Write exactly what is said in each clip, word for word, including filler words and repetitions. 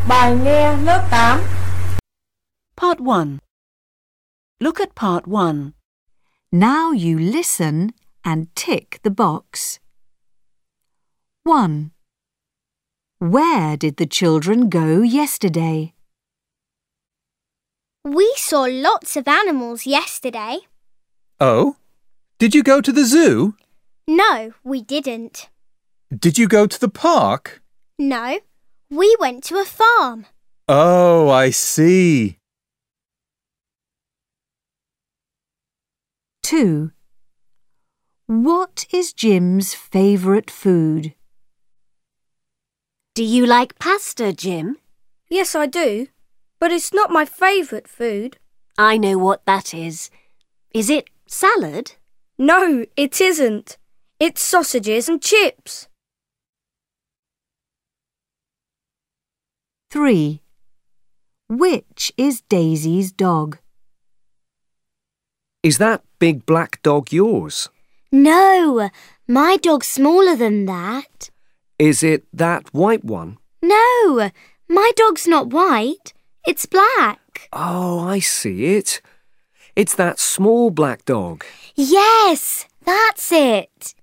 Bài nghe lớp tám. Part one. Look at part one. Now you listen and tick the box. one. Where did the children go yesterday? We saw lots of animals yesterday. Oh? Did you go to the zoo? No, we didn't. Did you go to the park? No, we went to a farm. Oh, I see. two. What is Jim's favourite food? Do you like pasta, Jim? Yes, I do, but it's not my favourite food. I know what that is. Is it salad? No, it isn't. It's sausages and chips. three. Which is Daisy's dog? Is that big black dog yours? No, my dog's smaller than that. Is it that white one? No, my dog's not white. It's black. Oh, I see it. It's that small black dog. Yes, that's it.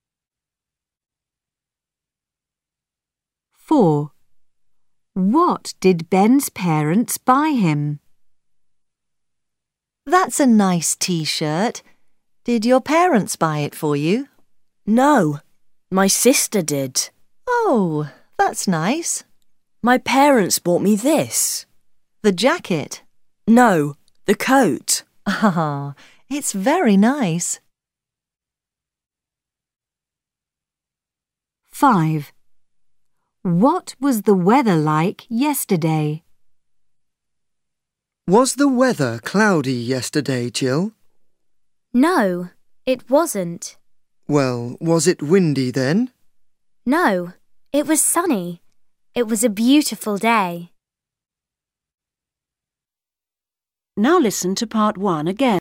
four. What did Ben's parents buy him? That's a nice T-shirt. Did your parents buy it for you? No, my sister did. Oh, that's nice. My parents bought me this. The jacket? No, the coat. Ah, it's very nice. five. What was the weather like yesterday? Was the weather cloudy yesterday, Jill? No, it wasn't. Well, was it windy then? No, it was sunny. It was a beautiful day. Now listen to part one again.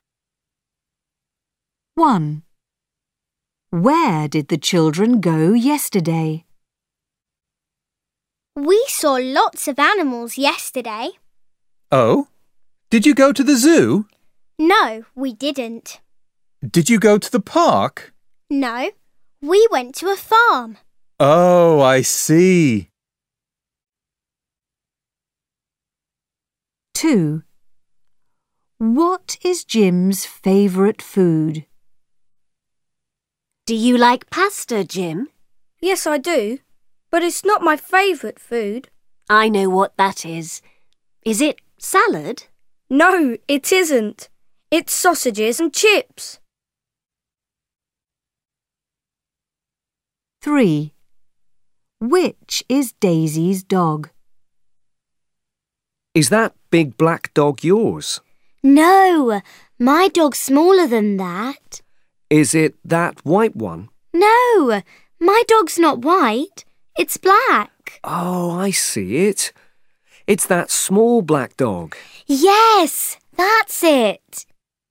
one. Where did the children go yesterday? We saw lots of animals yesterday. Oh? Did you go to the zoo? No, we didn't. Did you go to the park? No, we went to a farm. Oh, I see. two. What is Jim's favourite food? Do you like pasta, Jim? Yes, I do, but it's not my favourite food. I know what that is. Is it salad? No, it isn't. It's sausages and chips. three. Which is Daisy's dog? Is that big black dog yours? No, my dog's smaller than that. Is it that white one? No, my dog's not white. It's black. Oh, I see it. It's that small black dog. Yes, that's it.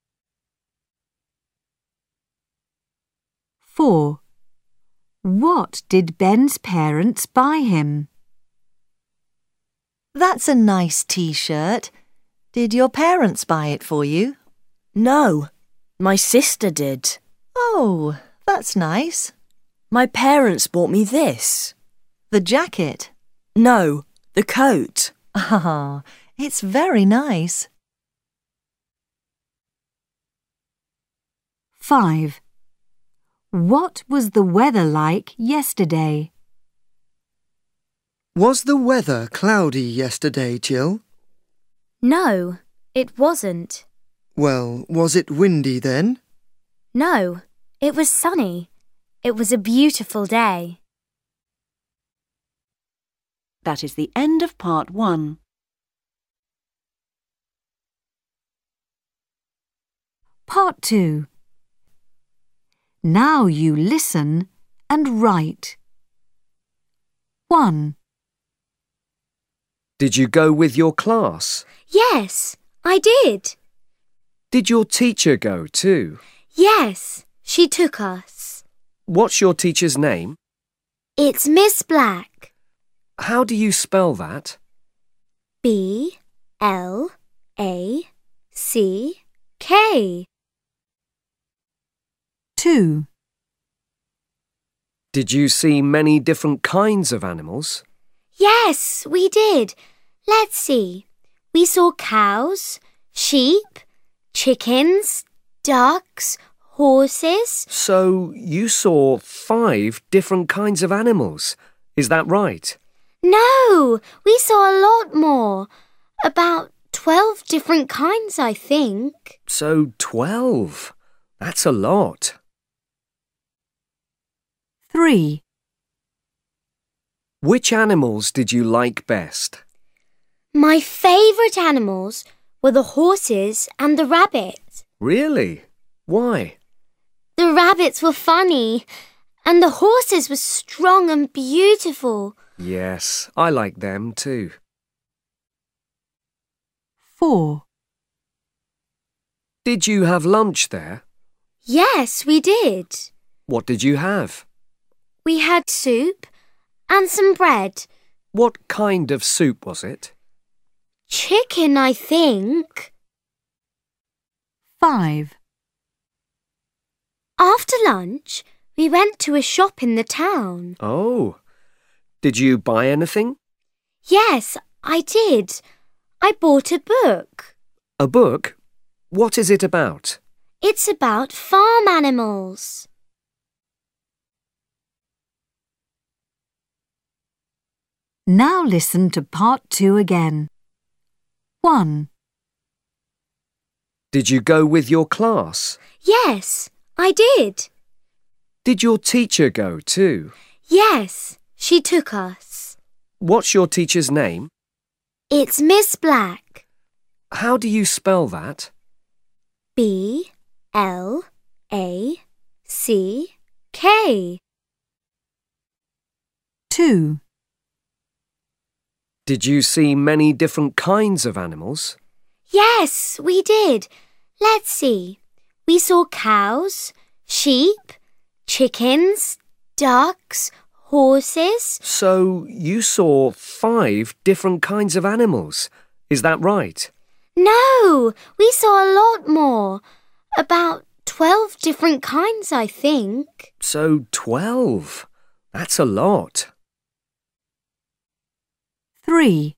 four. What did Ben's parents buy him? That's a nice T-shirt. Did your parents buy it for you? No, my sister did. Oh, that's nice. My parents bought me this. The jacket? No, the coat. Ah, it's very nice. five. What was the weather like yesterday? Was the weather cloudy yesterday, Jill? No, it wasn't. Well, was it windy then? No, it was sunny. It was a beautiful day. That is the end of part one. Part two. Now you listen and write. one. Did you go with your class? Yes, I did. Did your teacher go too? Yes, she took us. What's your teacher's name? It's Miss Black. How do you spell that? B L A C K. two. Did you see many different kinds of animals? Yes, we did. Let's see. We saw cows, sheep, chickens, ducks, horses. So you saw five different kinds of animals. Is that right? No, we saw a lot more. About twelve different kinds, I think. So twelve. That's a lot. three. Which animals did you like best? My favourite animals were the horses and the rabbits. Really? Why? The rabbits were funny, and the horses were strong and beautiful. Yes, I like them too. four. Did you have lunch there? Yes, we did. What did you have? We had soup and some bread. What kind of soup was it? Chicken, I think. five. After lunch, we went to a shop in the town. Oh. Did you buy anything? Yes, I did. I bought a book. A book? What is it about? It's about farm animals. Now listen to part two again. one. Did you go with your class? Yes, I did. Did your teacher go too? Yes, she took us. What's your teacher's name? It's Miss Black. How do you spell that? B L A C K. two. Did you see many different kinds of animals? Yes, we did. Let's see. We saw cows, sheep, chickens, ducks, horses. So you saw five different kinds of animals. Is that right? No, we saw a lot more. About twelve different kinds, I think. So twelve. That's a lot. three.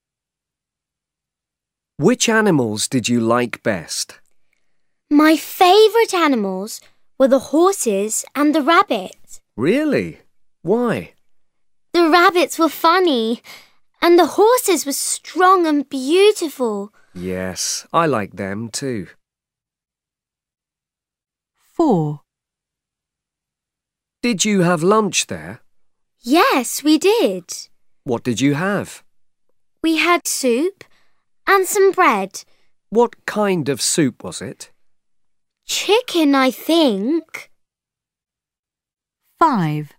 Which animals did you like best? My favourite animals were the horses and the rabbits. Really? Why? The rabbits were funny, and the horses were strong and beautiful. Yes, I like them too. four. Did you have lunch there? Yes, we did. What did you have? We had soup and some bread. What kind of soup was it? Chicken, I think. five.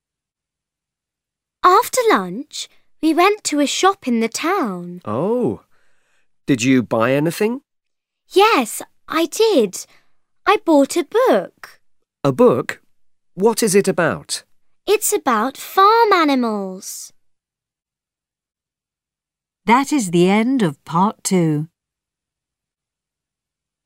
After lunch, we went to a shop in the town. Oh. Did you buy anything? Yes, I did. I bought a book. A book? What is it about? It's about farm animals. That is the end of part two.